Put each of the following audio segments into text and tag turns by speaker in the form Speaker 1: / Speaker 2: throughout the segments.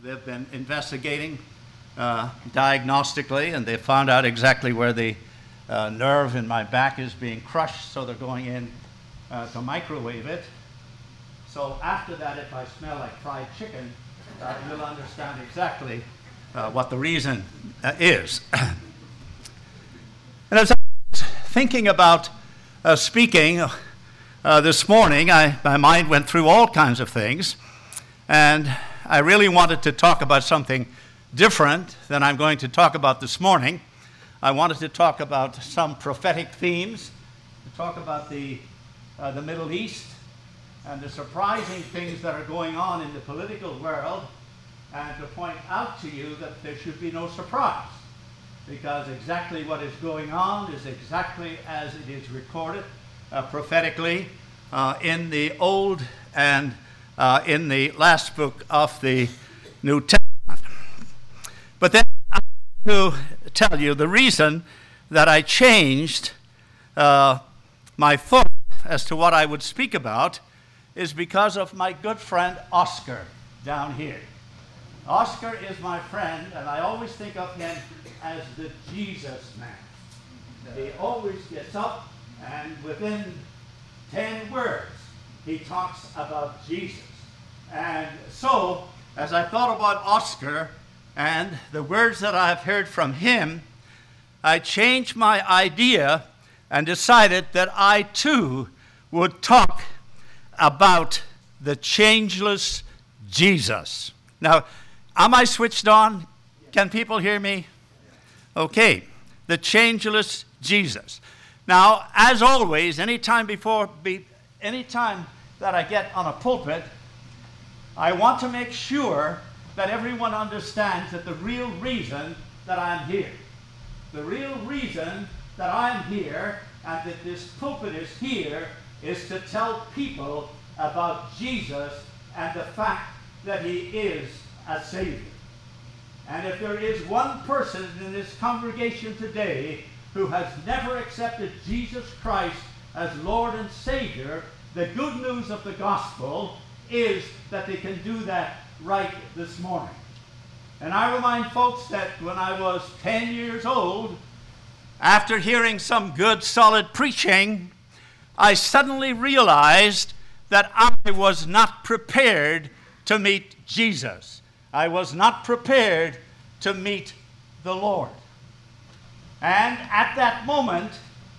Speaker 1: They've been investigating diagnostically, and they found out exactly where the nerve in my back is being crushed, so they're going in to microwave it. So after that, if I smell like fried chicken, you'll understand exactly what the reason is. And as I was thinking about speaking this morning, my mind went through all kinds of things, and I really wanted to talk about something different than I'm going to talk about this morning. I wanted to talk about some prophetic themes, to talk about the Middle East and the surprising things that are going on in the political world, and to point out to you that there should be no surprise, because exactly what is going on is exactly as it is recorded prophetically in the Old and in the last book of the New Testament. But then I want to tell you the reason that I changed my thought as to what I would speak about is because of my good friend Oscar down here. Oscar is my friend, and I always think of him as the Jesus man. He always gets up, and within 10 words, he talks about Jesus. And so, as I thought about Oscar and the words that I've heard from him, I changed my idea and decided that I too would talk about the changeless Jesus. Now, am I switched on? Can people hear me? Okay, the changeless Jesus. Now, as always, anytime that I get on a pulpit, I want to make sure that everyone understands that the real reason that I'm here, the real reason that I'm here and that this pulpit is here is to tell people about Jesus and the fact that he is a Savior. And if there is one person in this congregation today who has never accepted Jesus Christ as Lord and Savior, the good news of the gospel is that they can do that right this morning. And I remind folks that when I was 10 years old, after hearing some good, solid preaching, I suddenly realized that I was not prepared to meet Jesus. I was not prepared to meet the Lord. And at that moment,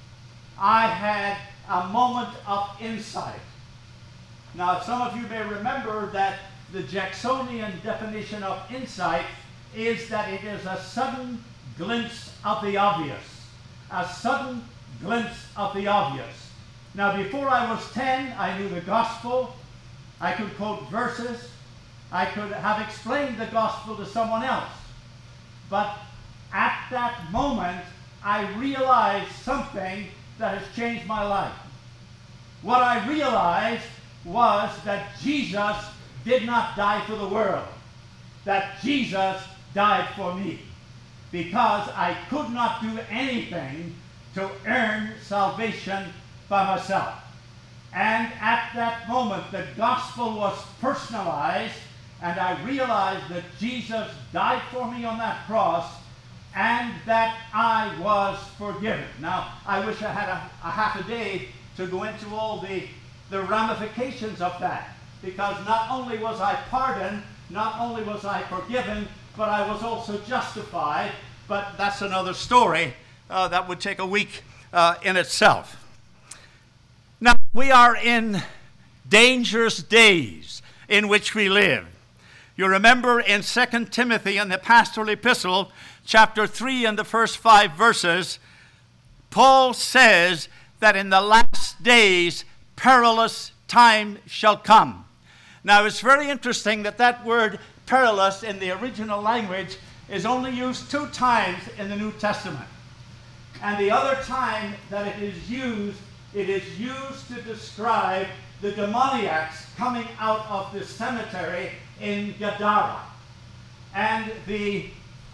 Speaker 1: I had a moment of insight. Now, some of you may remember that the Jacksonian definition of insight is that it is a sudden glimpse of the obvious. A sudden glimpse of the obvious. Now, before I was 10, I knew the gospel. I could quote verses. I could have explained the gospel to someone else. But at that moment, I realized something that has changed my life. What I realized was that Jesus did not die for the world. That Jesus died for me. Because I could not do anything to earn salvation by myself. And at that moment, the gospel was personalized, and I realized that Jesus died for me on that cross, and that I was forgiven. Now, I wish I had a half a day to go into all the ramifications of that, because not only was I pardoned, not only was I forgiven, but I was also justified. But that's another story that would take a week in itself. Now, we are in dangerous days in which we live. You remember in 2 Timothy in the pastoral epistle, chapter 3 and the first 5 verses, Paul says that in the last days perilous time shall come. Now, it's very interesting that that word perilous in the original language is only used 2 times in the New Testament. And the other time that it is used to describe the demoniacs coming out of the cemetery in Gadara. And the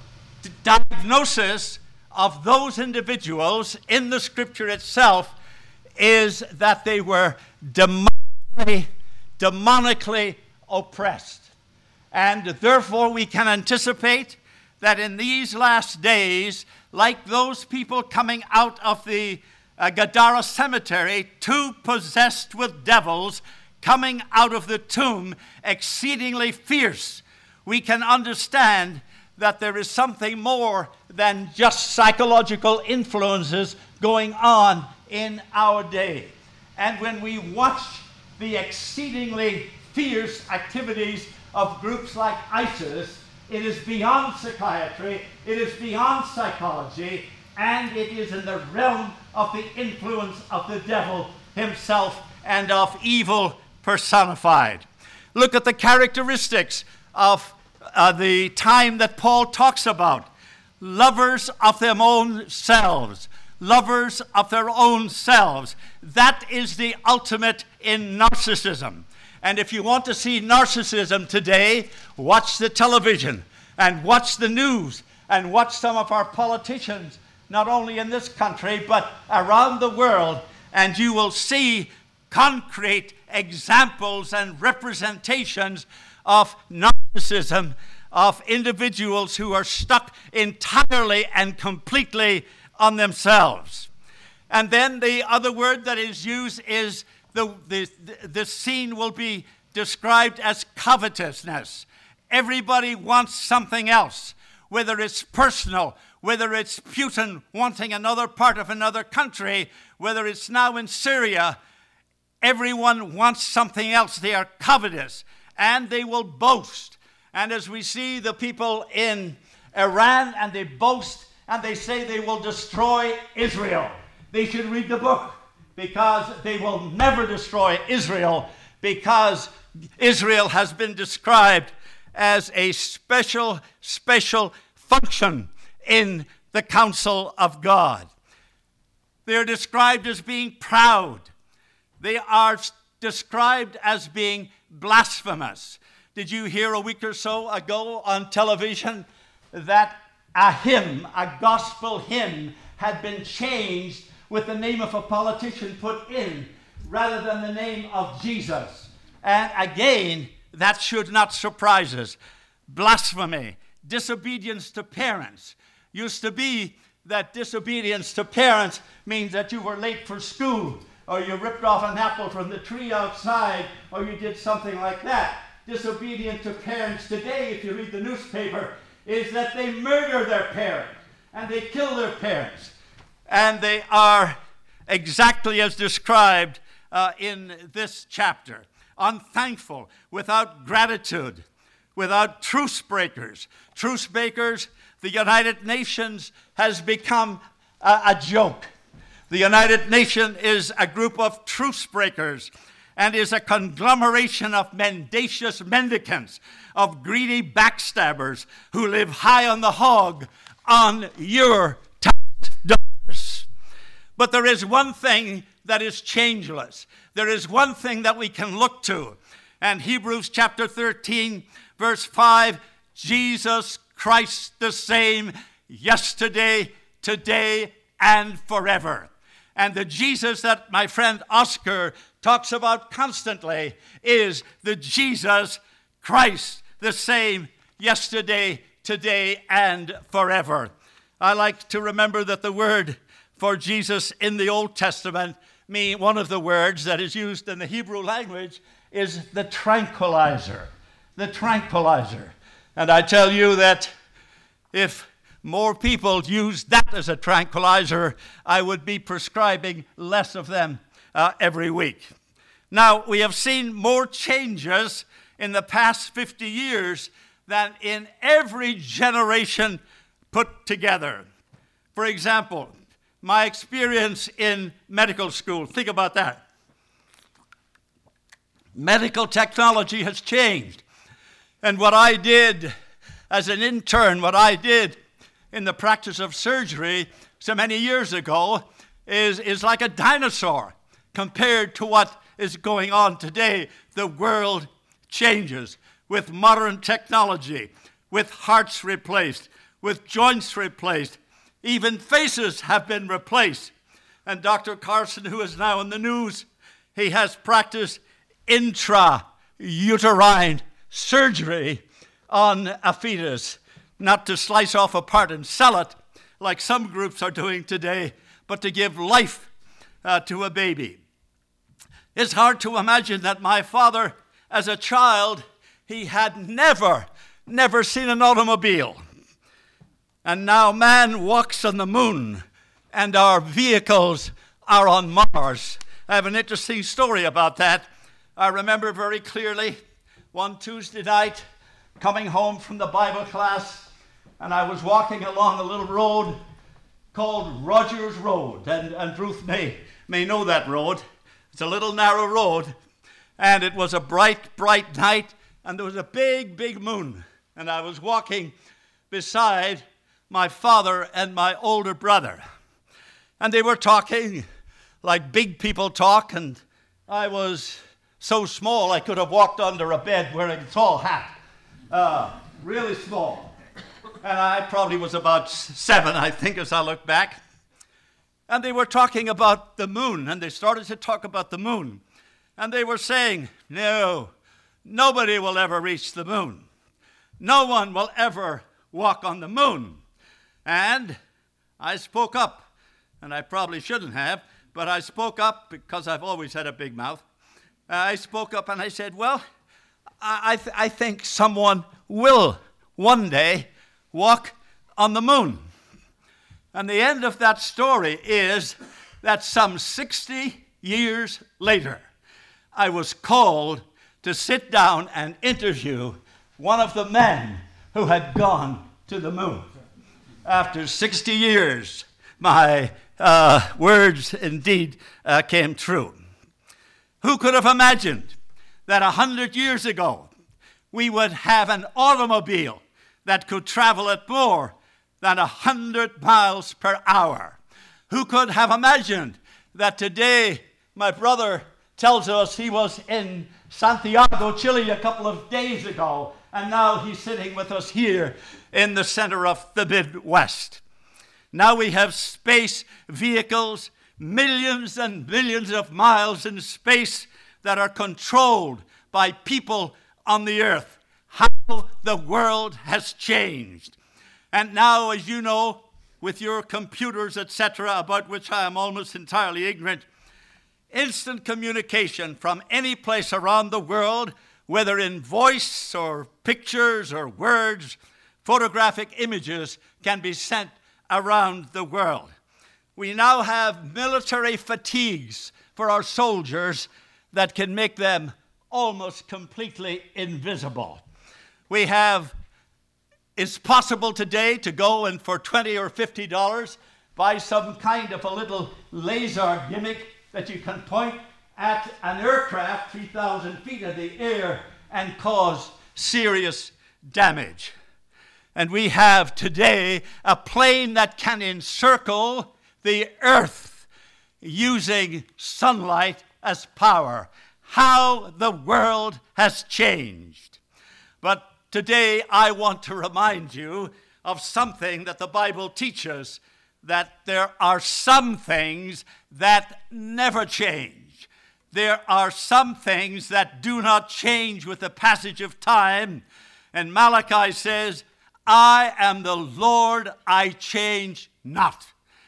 Speaker 1: diagnosis of those individuals in the scripture itself is that they were demonically oppressed. And therefore we can anticipate that in these last days, like those people coming out of the Gadara cemetery, two possessed with devils coming out of the tomb, exceedingly fierce, we can understand that there is something more than just psychological influences going on in our day. And when we watch the exceedingly fierce activities of groups like ISIS, it is beyond psychiatry, it is beyond psychology, and it is in the realm of the influence of the devil himself and of evil personified. Look at the characteristics of the time that Paul talks about. Lovers of their own selves. Lovers of their own selves. That is the ultimate in narcissism. And if you want to see narcissism today, watch the television and watch the news and watch some of our politicians, not only in this country but around the world, and you will see concrete examples and representations of narcissism, of individuals who are stuck entirely and completely on themselves. And then the other word that is used is the scene will be described as covetousness. Everybody wants something else, whether it's personal, whether it's Putin wanting another part of another country, whether it's now in Syria. Everyone wants something else. They are covetous, and they will boast. And as we see the people in Iran, and they boast, and they say they will destroy Israel. They should read the book, because they will never destroy Israel, because Israel has been described as a special function in the counsel of God. They are described as being proud. They are described as being blasphemous. Did you hear a week or so ago on television that a hymn, a gospel hymn, had been changed with the name of a politician put in rather than the name of Jesus? And again, that should not surprise us. Blasphemy, disobedience to parents. Used to be that disobedience to parents means that you were late for school, or you ripped off an apple from the tree outside, or you did something like that. Disobedient to parents today, if you read the newspaper, is that they murder their parents and they kill their parents. And they are exactly as described in this chapter. Unthankful, without gratitude, without truce breakers. Truce breakers, the United Nations has become a joke. The United Nations is a group of truce breakers and is a conglomeration of mendacious mendicants, of greedy backstabbers who live high on the hog on your tax dollars. But there is one thing that is changeless. There is one thing that we can look to. And Hebrews chapter 13, verse 5, Jesus Christ the same yesterday, today, and forever. And the Jesus that my friend Oscar talks about constantly is the Jesus Christ, the same yesterday, today, and forever. I like to remember that the word for Jesus in the Old Testament, one of the words that is used in the Hebrew language, is the tranquilizer. The tranquilizer. And I tell you that if more people use that as a tranquilizer, I would be prescribing less of them every week. Now, we have seen more changes in the past 50 years than in every generation put together. For example, my experience in medical school, think about that. Medical technology has changed. And what I did as an intern, what I did in the practice of surgery so many years ago is like a dinosaur compared to what is going on today. The world changes with modern technology, with hearts replaced, with joints replaced. Even faces have been replaced. And Dr. Carson, who is now in the news, he has practiced intrauterine surgery on a fetus, not to slice off a part and sell it like some groups are doing today, but to give life to a baby. It's hard to imagine that my father, as a child, he had never seen an automobile. And now man walks on the moon, and our vehicles are on Mars. I have an interesting story about that. I remember very clearly one Tuesday night coming home from the Bible class, and I was walking along a little road called Rogers Road, and Ruth may know that road. It's a little narrow road, and it was a bright night, and there was a big moon, and I was walking beside my father and my older brother, and they were talking like big people talk, and I was so small I could have walked under a bed wearing a tall hat, really small. And I probably was about 7, I think, as I look back. And they were talking about the moon, and they started to talk about the moon. And they were saying, no, nobody will ever reach the moon. No one will ever walk on the moon. And I spoke up, and I probably shouldn't have, but I spoke up because I've always had a big mouth. I spoke up and I said, well, I think someone will one day walk on the moon. And the end of that story is that some 60 years later, I was called to sit down and interview one of the men who had gone to the moon. After 60 years, my words indeed came true. Who could have imagined that 100 years ago we would have an automobile that could travel at more than 100 miles per hour? Who could have imagined that today my brother tells us he was in Santiago, Chile a couple of days ago, and now he's sitting with us here in the center of the Midwest. Now we have space vehicles, millions and millions of miles in space that are controlled by people on the earth. How the world has changed. And now, as you know, with your computers, etc., about which I am almost entirely ignorant, instant communication from any place around the world, whether in voice or pictures or words, photographic images can be sent around the world. We now have military fatigues for our soldiers that can make them almost completely invisible. It's possible today to go and for $20 or $50 buy some kind of a little laser gimmick that you can point at an aircraft 3,000 feet in the air and cause serious damage. And we have today a plane that can encircle the earth using sunlight as power. How the world has changed. But today I want to remind you of something that the Bible teaches, that there are some things that never change. There are some things that do not change with the passage of time. And Malachi says, I am the Lord, I change not.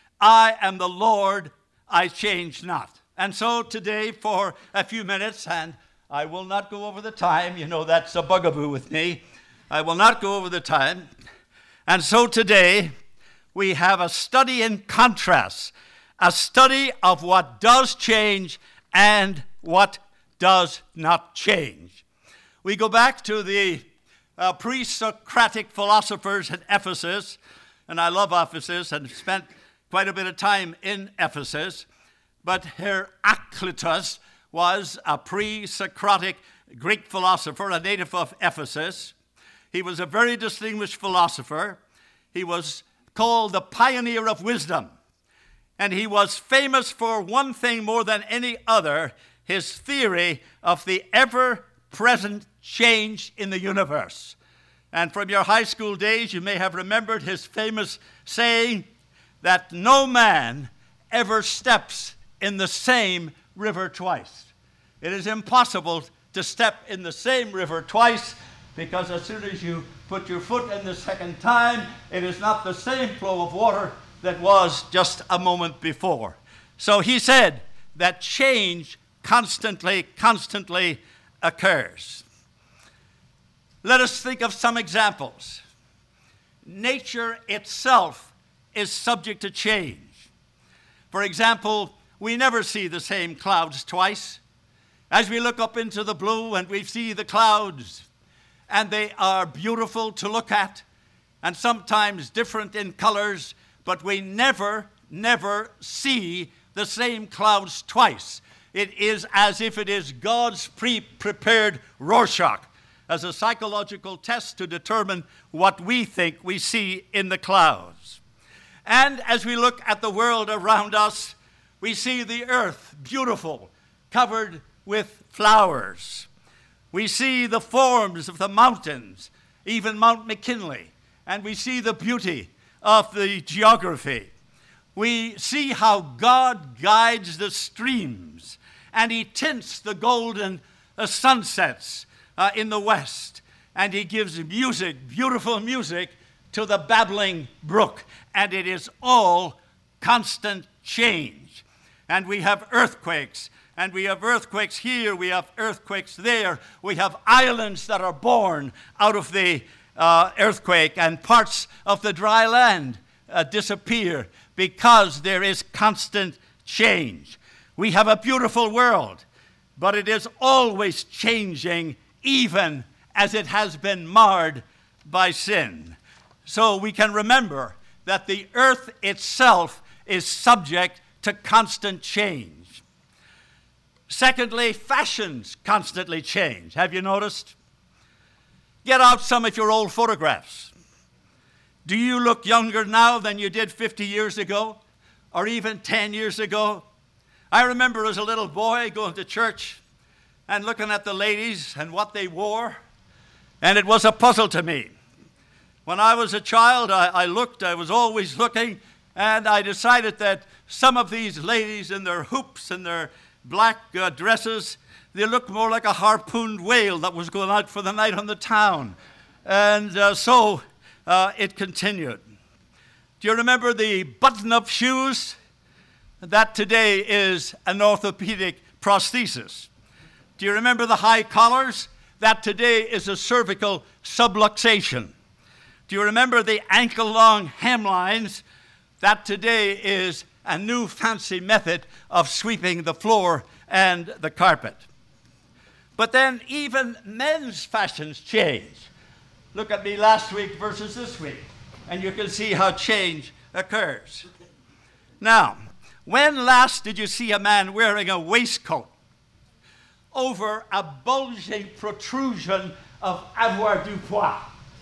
Speaker 1: I am the Lord, I change not. And so today, for a few minutes, and I will not go over the time. You know that's a bugaboo with me. I will not go over the time. And so today, we have a study in contrast, a study of what does change and what does not change. We go back to the pre-Socratic philosophers at Ephesus, and I love Ephesus and spent quite a bit of time in Ephesus, but Heraclitus was a pre-Socratic Greek philosopher, a native of Ephesus. He was a very distinguished philosopher. He was called the pioneer of wisdom, and he was famous for one thing more than any other, his theory of the ever-present change in the universe. And from your high school days, you may have remembered his famous saying that no man ever steps in the same river twice. It is impossible to step in the same river twice, because as soon as you put your foot in the second time, it is not the same flow of water that was just a moment before. So he said that change constantly occurs. Let us think of some examples. Nature itself is subject to change. For example, we never see the same clouds twice. As we look up into the blue and we see the clouds, and they are beautiful to look at, and sometimes different in colors, but we never see the same clouds twice. It is as if it is God's pre-prepared Rorschach as a psychological test to determine what we think we see in the clouds. And as we look at the world around us, we see the earth beautiful, covered with flowers. We see the forms of the mountains, even Mount McKinley, and we see the beauty of the geography. We see how God guides the streams, and he tints the golden sunsets in the west, and he gives music, beautiful music, to the babbling brook, and it is all constant change. And we have earthquakes, and we have earthquakes here, we have earthquakes there, we have islands that are born out of the earthquake, and parts of the dry land disappear because there is constant change. We have a beautiful world, but it is always changing, even as it has been marred by sin. So we can remember that the earth itself is subject to constant change. Secondly, fashions constantly change. Have you noticed? Get out some of your old photographs. Do you look younger now than you did 50 years ago, or even 10 years ago? I remember as a little boy going to church and looking at the ladies and what they wore, and it was a puzzle to me. When I was a child, I was always looking, and I decided that some of these ladies in their hoops and their black dresses, they looked more like a harpooned whale that was going out for the night on the town. And so it continued. Do you remember the button-up shoes? That today is an orthopedic prosthesis. Do you remember the high collars? That today is a cervical subluxation. Do you remember the ankle-long hemlines? That today is a new fancy method of sweeping the floor and the carpet. But then even men's fashions change. Look at me last week versus this week, and you can see how change occurs. Now, when last did you see a man wearing a waistcoat over a bulging protrusion of avoirdupois,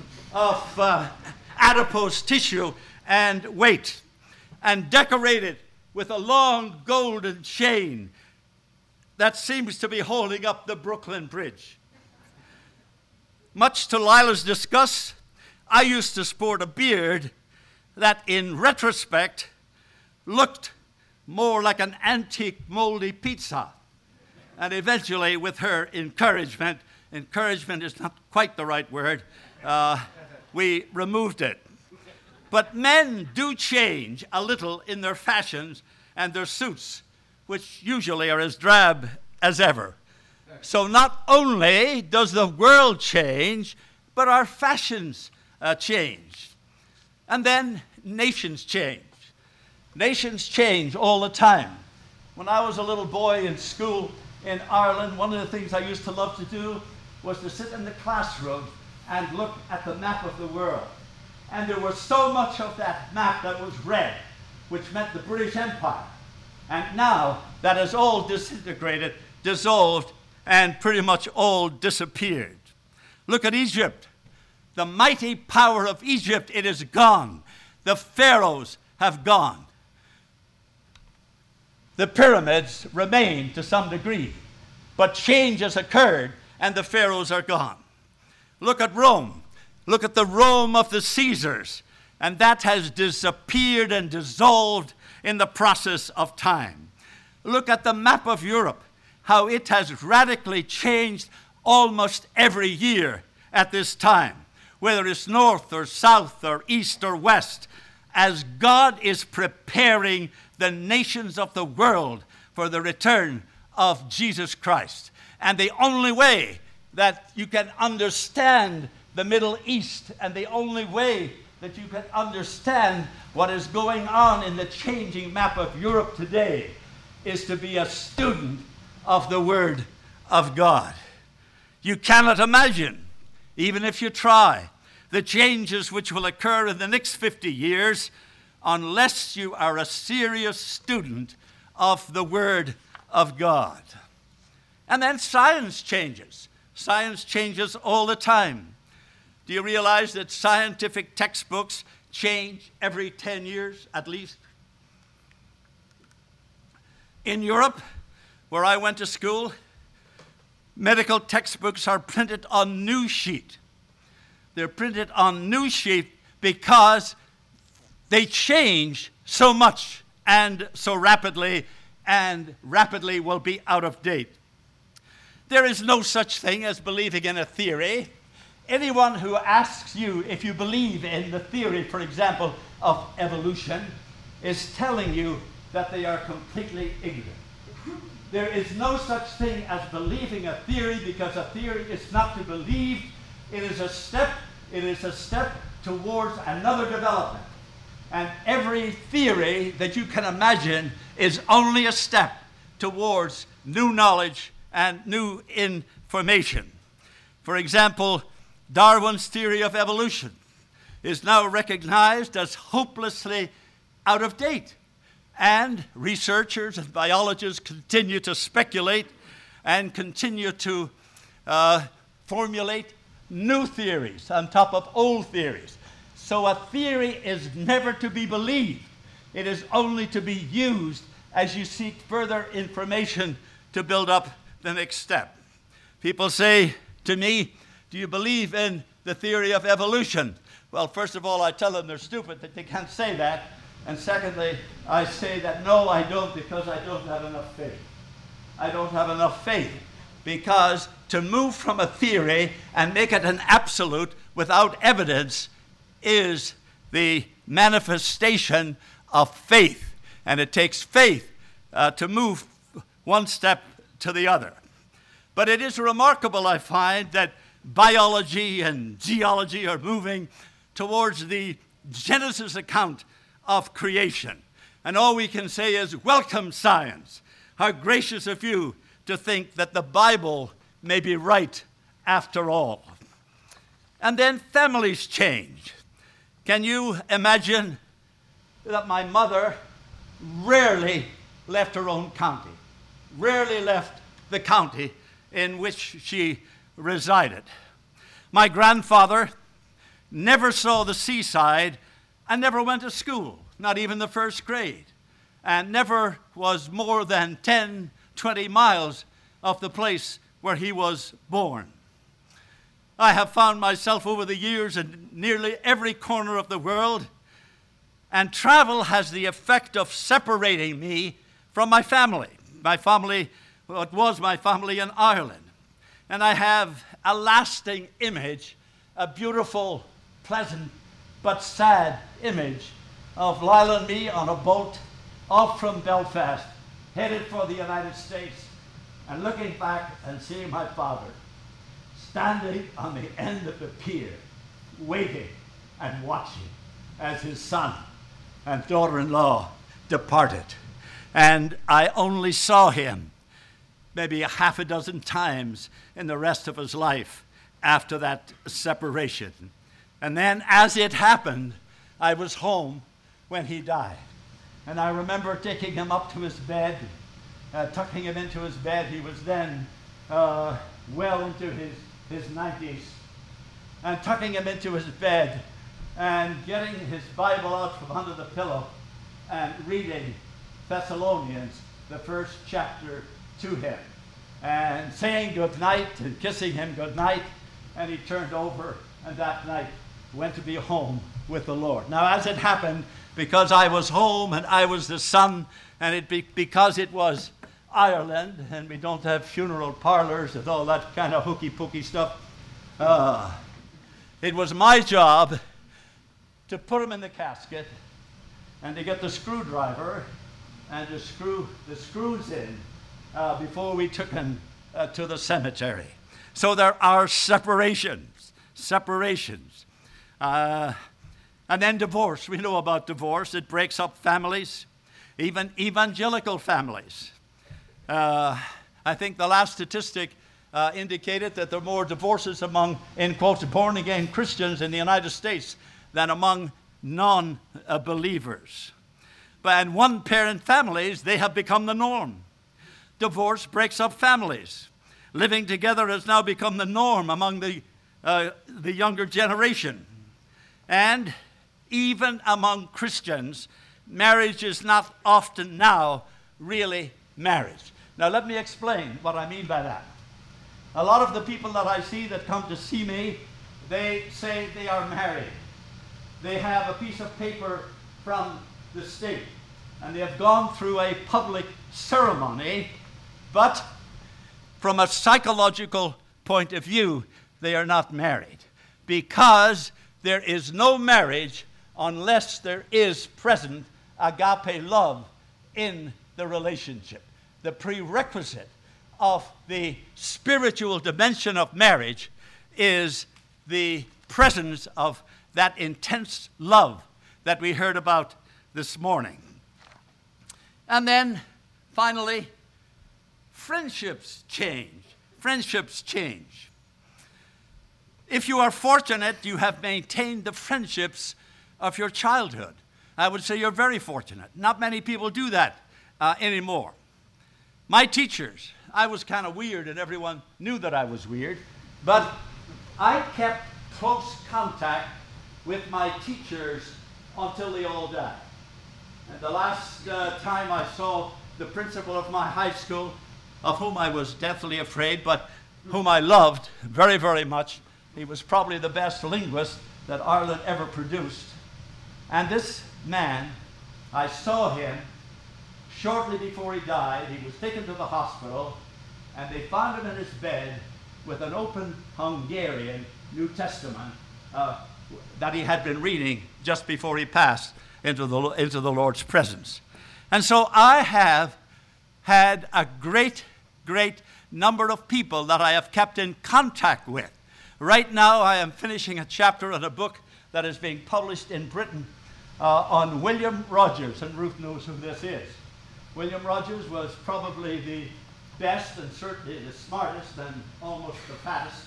Speaker 1: of adipose tissue and weight, and decorated with a long golden chain that seems to be holding up the Brooklyn Bridge? Much to Lila's disgust, I used to sport a beard that in retrospect looked more like an antique moldy pizza. And eventually, with her encouragement is not quite the right word, we removed it. But men do change a little in their fashions and their suits, which usually are as drab as ever. So not only does the world change, but our fashions change. And then nations change. Nations change all the time. When I was a little boy in school in Ireland, one of the things I used to love to do was to sit in the classroom and look at the map of the world. And there was so much of that map that was red, which meant the British Empire. And now that has all disintegrated, dissolved, and pretty much all disappeared. Look at Egypt. The mighty power of Egypt, it is gone. The pharaohs have gone. The pyramids remain to some degree, but change has occurred and the pharaohs are gone. Look at Rome. Look at the Rome of the Caesars, and that has disappeared and dissolved in the process of time. Look at the map of Europe, how it has radically changed almost every year, at this time, whether it's north or south or east or west, as God is preparing the nations of the world for the return of Jesus Christ. And the only way that you can understand the Middle East, and the only way that you can understand what is going on in the changing map of Europe today, is to be a student of the Word of God. You cannot imagine, even if you try, the changes which will occur in the next 50 years unless you are a serious student of the Word of God. And then science changes. Science changes all the time. Do you realize that scientific textbooks change every 10 years at least? In Europe, where I went to school, medical textbooks are printed on new sheet. They're printed on new sheet because they change so much and so rapidly, and rapidly will be out of date. There is no such thing as believing in a theory. Anyone who asks you if you believe in the theory, for example, of evolution, is telling you that they are completely ignorant. There is no such thing as believing a theory, because a theory is not to believe. It is a step towards another development. And every theory that you can imagine is only a step towards new knowledge and new information. For example, Darwin's theory of evolution is now recognized as hopelessly out of date. And researchers and biologists continue to speculate and continue to formulate new theories on top of old theories. So a theory is never to be believed. It is only to be used as you seek further information to build up the next step. People say to me, do you believe in the theory of evolution? Well, first of all, I tell them they're stupid, that they can't say that. And secondly, I say that no, I don't, because I don't have enough faith. I don't have enough faith, because to move from a theory and make it an absolute without evidence is the manifestation of faith. And it takes faith to move one step to the other. But it is remarkable, I find, that biology and geology are moving towards the Genesis account of creation. And all we can say is, welcome, science. How gracious of you to think that the Bible may be right after all. And then families change. Can you imagine that my mother rarely left her own county, rarely left the county in which she resided? My grandfather never saw the seaside and never went to school, not even the first grade, and never was more than 10, 20 miles of the place where he was born. I have found myself over the years in nearly every corner of the world, and travel has the effect of separating me from my family. My family, what was my family in Ireland. And I have a lasting image, a beautiful, pleasant, but sad image of Lyle and me on a boat off from Belfast, headed for the United States, and looking back and seeing my father standing on the end of the pier, waiting and watching as his son and daughter-in-law departed. And I only saw him maybe a half a dozen times in the rest of his life after that separation. And then, as it happened, I was home when he died. And I remember taking him up to his bed, tucking him into his bed. He was then well into his 90s. And tucking him into his bed and getting his Bible out from under the pillow and reading Thessalonians, the first chapter, to him, and saying good night and kissing him good night. And he turned over, and that night went to be home with the Lord. Now, as it happened, because I was home and I was the son, and because it was Ireland and we don't have funeral parlors and all that kind of hooky-pooky stuff, It was my job to put him in the casket and to get the screwdriver and to screw the screws in before we took him to the cemetery. So there are separations. And then divorce. We know about divorce. It breaks up families, even evangelical families. I think the last statistic indicated that there are more divorces among, in quotes, born-again Christians in the United States than among non-believers. And one-parent families, they have become the norm. Divorce breaks up families. Living together has now become the norm among the younger generation. And even among Christians, marriage is not often now really marriage. Now let me explain what I mean by that. A lot of the people that I see that come to see me, they say they are married. They have a piece of paper from the state, and they have gone through a public ceremony, but from a psychological point of view, they are not married, because there is no marriage unless there is present agape love in the relationship. The prerequisite of the spiritual dimension of marriage is the presence of that intense love that we heard about this morning. And then, finally, friendships change. If you are fortunate, you have maintained the friendships of your childhood. I would say you're very fortunate. Not many people do that anymore. My teachers, I was kind of weird, and everyone knew that I was weird, but I kept close contact with my teachers until they all died. And the last time I saw the principal of my high school, of whom I was deathly afraid, but whom I loved very, very much, he was probably the best linguist that Ireland ever produced. And this man, I saw him shortly before he died. He was taken to the hospital, and they found him in his bed with an open Hungarian New Testament that he had been reading just before he passed into the Lord's presence. And so I have had a great number of people that I have kept in contact with. Right now I am finishing a chapter in a book that is being published in Britain on William Rogers, and Ruth knows who this is. William Rogers was probably the best and certainly the smartest and almost the fattest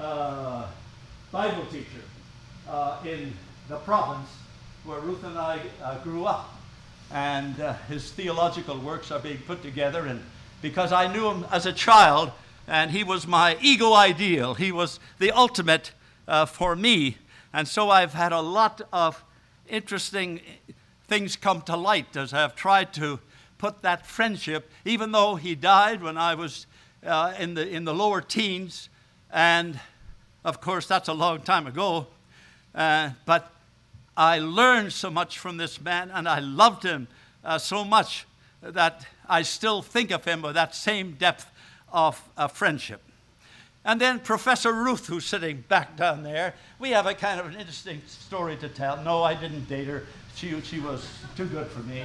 Speaker 1: Bible teacher in the province where Ruth and I grew up. And his theological works are being put together, and because I knew him as a child, and he was my ego ideal, he was the ultimate for me, and so I've had a lot of interesting things come to light as I've tried to put that friendship, even though he died when I was in the lower teens, and of course that's a long time ago, but I learned so much from this man, and I loved him so much that I still think of him with that same depth of friendship. And then Professor Ruth, who's sitting back down there, we have a kind of an interesting story to tell. No, I didn't date her. She was too good for me.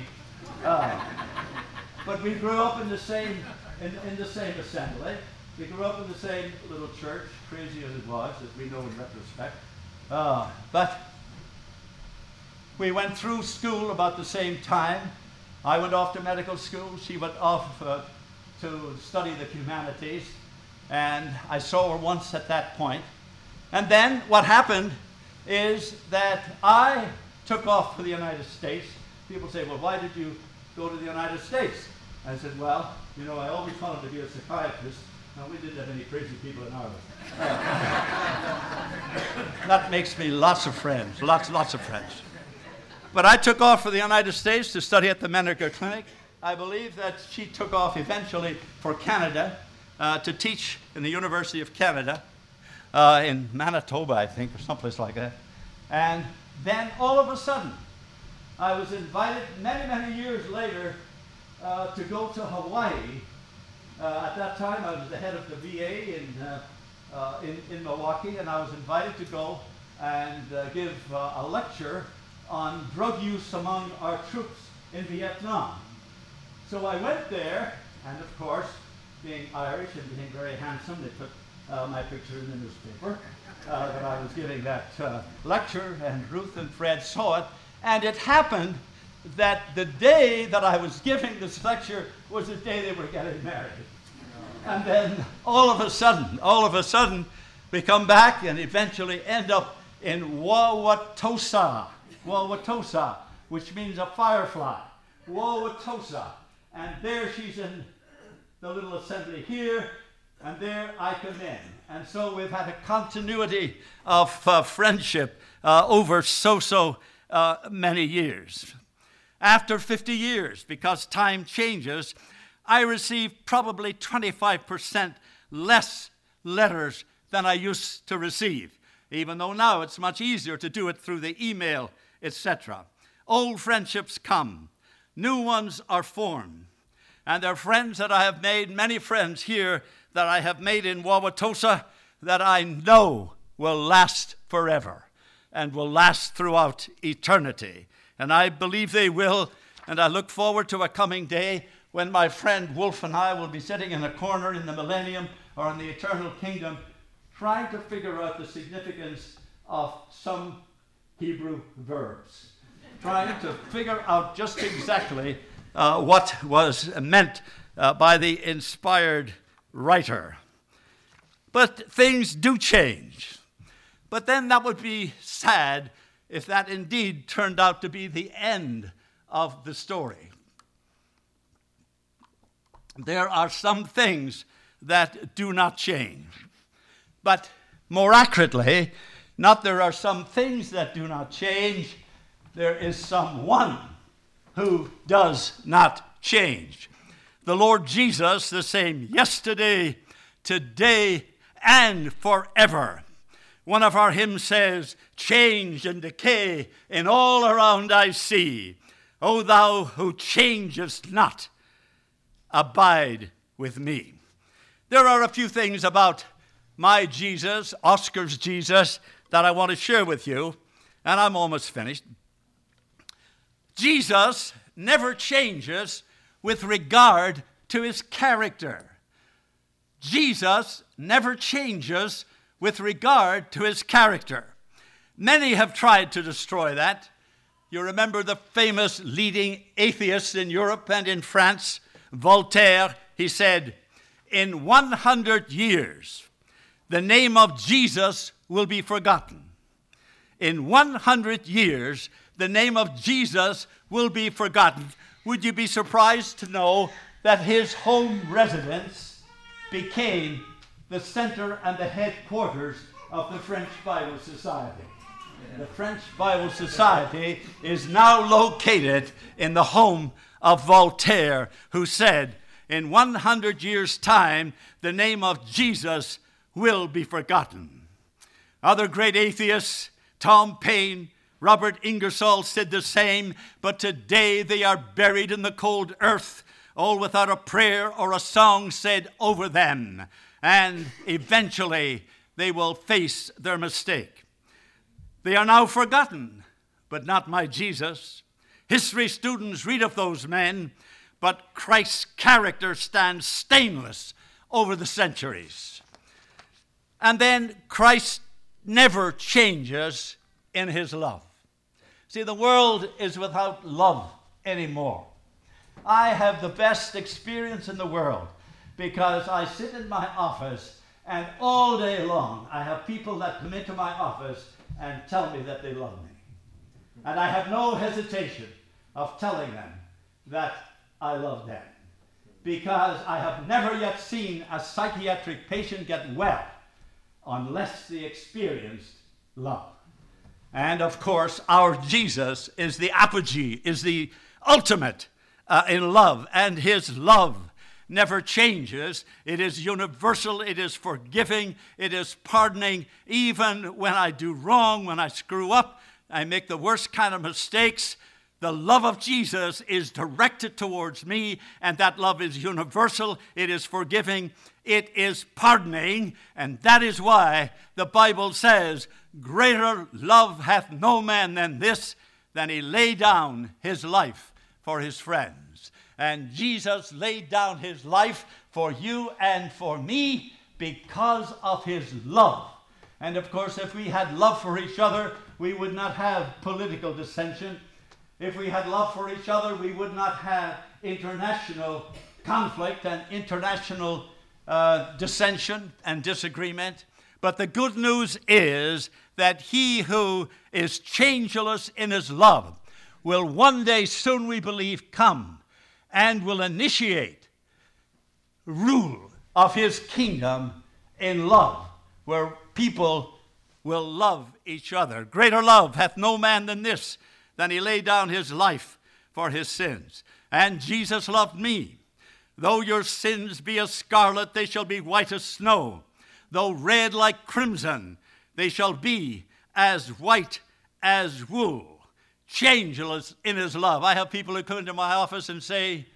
Speaker 1: But we grew up in the same assembly. We grew up in the same little church, crazy as it was, as we know in retrospect. But we went through school about the same time. I went off to medical school. She went off to study the humanities. And I saw her once at that point. And then what happened is that I took off for the United States. People say, well, why did you go to the United States? I said, well, you know, I always wanted to be a psychiatrist. Now, we didn't have any crazy people in Ireland. That makes me lots of friends, lots of friends. But I took off for the United States to study at the Menninger Clinic. I believe that she took off eventually for Canada to teach in the University of Canada in Manitoba, I think, or someplace like that. And then all of a sudden, I was invited many years later to go to Hawaii. At that time, I was the head of the VA in in Milwaukee, and I was invited to go and give a lecture on drug use among our troops in Vietnam. So I went there, and of course, being Irish and being very handsome, they put my picture in the newspaper that I was giving that lecture, and Ruth and Fred saw it. And it happened that the day that I was giving this lecture was the day they were getting married. And then all of a sudden, we come back and eventually end up in Wauwatosa, which means a firefly. Wauwatosa. And there she's in the little assembly here, and there I come in. And so we've had a continuity of friendship over so many years. After 50 years, because time changes, I received probably 25% less letters than I used to receive, even though now it's much easier to do it through the email, etc. Old friendships come, new ones are formed, and there are friends that I have made, many friends here that I have made in Wauwatosa that I know will last forever and will last throughout eternity. And I believe they will, and I look forward to a coming day when my friend Wolf and I will be sitting in a corner in the millennium or in the eternal kingdom trying to figure out the significance of some Hebrew verbs, trying to figure out just exactly what was meant by the inspired writer. But things do change. But then that would be sad if that indeed turned out to be the end of the story. There are some things that do not change. But more accurately, not there are some things that do not change, there is someone who does not change. The Lord Jesus, the same yesterday, today, and forever. One of our hymns says, change and decay in all around I see. O thou who changest not, abide with me. There are a few things about my Jesus, Oscar's Jesus, that I want to share with you, and I'm almost finished. Jesus never changes with regard to his character. Jesus never changes with regard to his character. Many have tried to destroy that. You remember the famous leading atheist in Europe and in France, Voltaire. He said, in 100 years, the name of Jesus will be forgotten. In 100 years, the name of Jesus will be forgotten. Would you be surprised to know that his home residence became the center and the headquarters of the French Bible Society? The French Bible Society is now located in the home of Voltaire, who said, in 100 years' time, the name of Jesus will be forgotten. Other great atheists, Tom Paine, Robert Ingersoll, said the same, but today they are buried in the cold earth, all without a prayer or a song said over them, and eventually they will face their mistake. They are now forgotten, but not my Jesus. History students read of those men, but Christ's character stands stainless over the centuries. And then Christ never changes in his love. See, the world is without love anymore. I have the best experience in the world because I sit in my office and all day long I have people that come into my office and tell me that they love me. And I have no hesitation of telling them that I love them, because I have never yet seen a psychiatric patient get well unless they experienced love. And of course, our Jesus is the apogee, is the ultimate in love, and his love never changes. It is universal, it is forgiving, it is pardoning. Even when I do wrong, when I screw up, I make the worst kind of mistakes, The love of Jesus is directed towards me, and that love is universal. It is forgiving. It is pardoning. And that is why the Bible says, greater love hath no man than this, than he lay down his life for his friends. And Jesus laid down his life for you and for me because of his love. And of course, if we had love for each other, we would not have political dissension. If we had love for each other, we would not have international conflict and international dissension and disagreement. But the good news is that he who is changeless in his love will one day, soon we believe, come and will initiate rule of his kingdom in love, where people will love each other. Greater love hath no man than this, than he laid down his life for his sins. And Jesus loved me. Though your sins be as scarlet, they shall be white as snow. Though red like crimson, they shall be as white as wool. Changeless in his love. I have people who come into my office and say,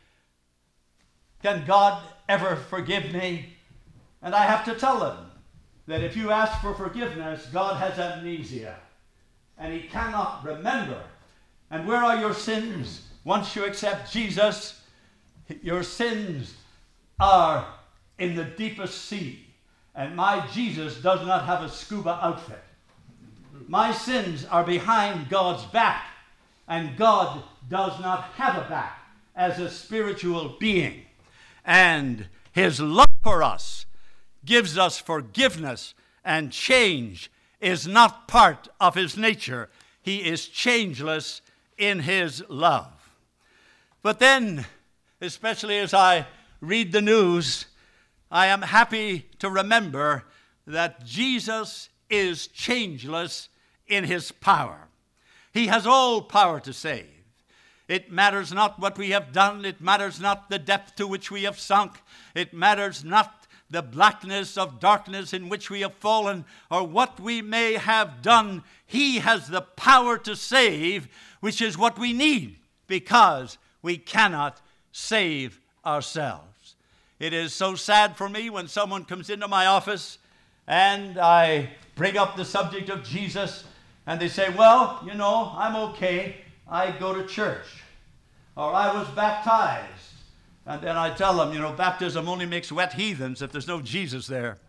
Speaker 1: can God ever forgive me? And I have to tell them that if you ask for forgiveness, God has amnesia, and he cannot remember. And where are your sins? Once you accept Jesus, your sins are in the deepest sea. And my Jesus does not have a scuba outfit. My sins are behind God's back, and God does not have a back as a spiritual being. And his love for us gives us forgiveness, and change is not part of his nature. He is changeless in his love. But then, especially as I read the news, I am happy to remember that Jesus is changeless in his power. He has all power to save. It matters not what we have done. It matters not the depth to which we have sunk. It matters not the blackness of darkness in which we have fallen, or what we may have done. He has the power to save, which is what we need, because we cannot save ourselves. It is so sad for me when someone comes into my office and I bring up the subject of Jesus, and they say, well, you know, I'm okay. I go to church, or I was baptized. And then I tell them, you know, baptism only makes wet heathens if there's no Jesus there.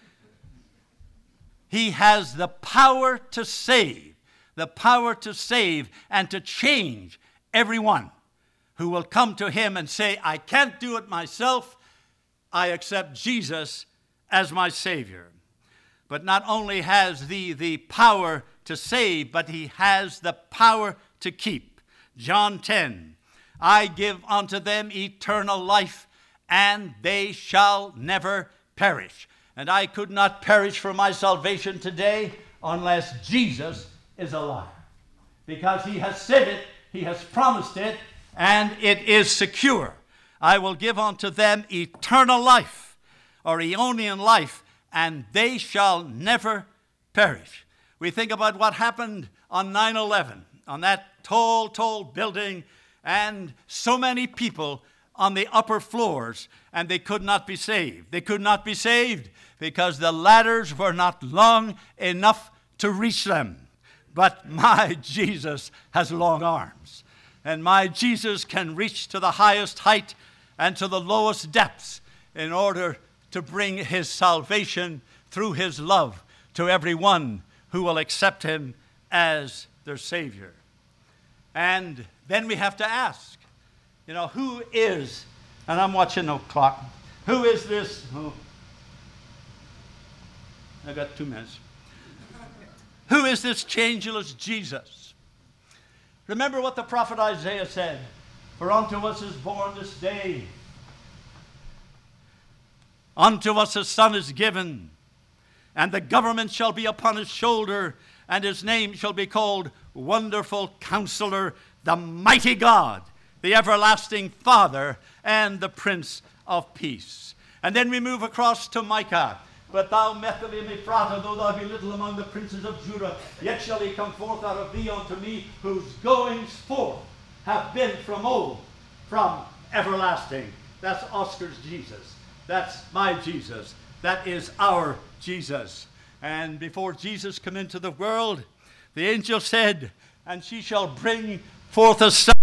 Speaker 1: He has the power to save and to change everyone who will come to him and say, I can't do it myself. I accept Jesus as my Savior. But not only has the power to save, but he has the power to keep. John 10, I give unto them eternal life, and they shall never perish. And I could not perish for my salvation today unless Jesus is alive. Because he has said it, he has promised it, and it is secure. I will give unto them eternal life, or aeonian life, and they shall never perish. We think about what happened on 9/11, on that tall building, and so many people on the upper floors, and they could not be saved. They could not be saved because the ladders were not long enough to reach them. But my Jesus has long arms, and my Jesus can reach to the highest height and to the lowest depths in order to bring his salvation through his love to everyone who will accept him as their Savior. And then we have to ask, you know, who is, and I'm watching the clock, who is this? Oh, I got 2 minutes. Who is this changeless Jesus? Remember what the prophet Isaiah said, for unto us is born this day, unto us a son is given, and the government shall be upon his shoulder, and his name shall be called Wonderful Counselor, the Mighty God, the Everlasting Father, and the Prince of Peace. And then we move across to Micah. But thou, Bethlehem Ephratah, though thou be little among the princes of Judah, yet shall he come forth out of thee unto me, whose goings forth have been from old, from everlasting. That's Oscar's Jesus. That's my Jesus. That is our Jesus. And before Jesus came into the world, the angel said, "And she shall bring forth a son,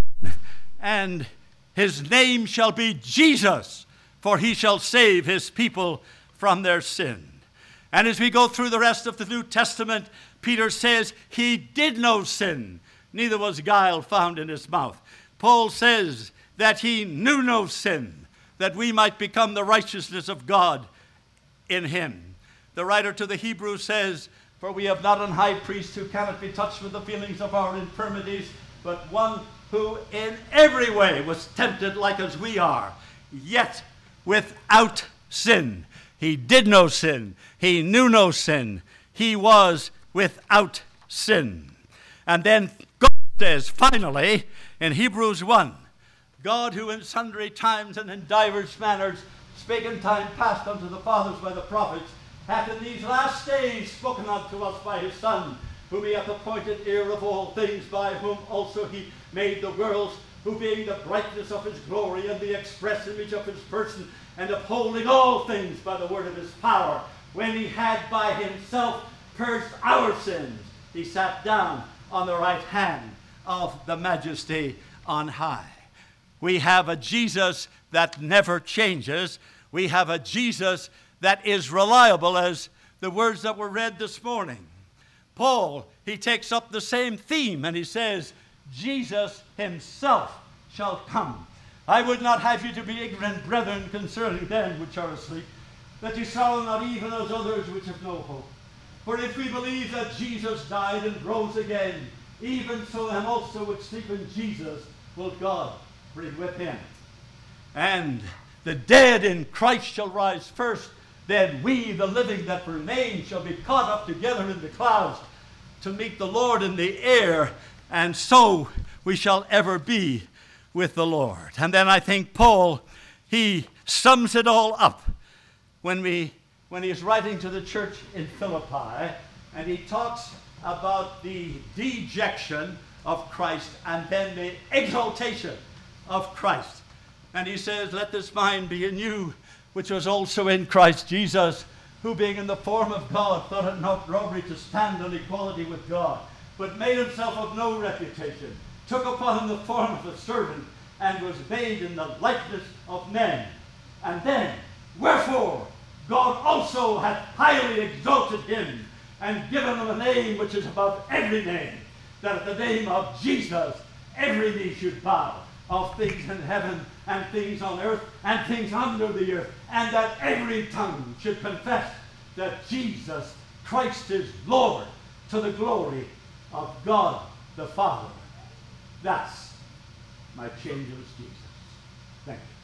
Speaker 1: and his name shall be Jesus, for he shall save his people from their sin." And as we go through the rest of the New Testament, Peter says he did no sin, neither was guile found in his mouth. Paul says that he knew no sin, that we might become the righteousness of God in him. The writer to the Hebrews says, "For we have not an high priest who cannot be touched with the feelings of our infirmities, but one who in every way was tempted like as we are, yet without sin." He did no sin. He knew no sin. He was without sin. And then God says, finally, in Hebrews 1, "God who in sundry times and in divers manners spake in time past unto the fathers by the prophets, hath in these last days spoken unto us by his Son, whom he hath appointed heir of all things, by whom also he made the worlds, who being the brightness of his glory and the express image of his person, and upholding all things by the word of his power, when he had by himself purged our sins, he sat down on the right hand of the majesty on high." We have a Jesus that never changes. We have a Jesus that is reliable, as the words that were read this morning. Paul, he takes up the same theme and he says, Jesus himself shall come. "I would not have you to be ignorant, brethren, concerning them which are asleep, that ye sorrow not even as others which have no hope. For if we believe that Jesus died and rose again, even so them also which sleep in Jesus will God bring with him. And the dead in Christ shall rise first, then we, the living that remain, shall be caught up together in the clouds to meet the Lord in the air, and so we shall ever be with the Lord." And then I think Paul, he sums it all up when he's writing to the church in Philippi, and he talks about the dejection of Christ and then the exaltation of Christ. And he says, "Let this mind be in you, which was also in Christ Jesus, who being in the form of God thought it not robbery to stand on equality with God, but made himself of no reputation, took upon him the form of a servant, and was made in the likeness of men. And then, wherefore God also hath highly exalted him, and given him a name which is above every name, that at the name of Jesus every knee should bow, of things in heaven and things on earth and things under the earth, and that every tongue should confess that Jesus Christ is Lord, to the glory of God the Father." That's my changeless Jesus. Thank you.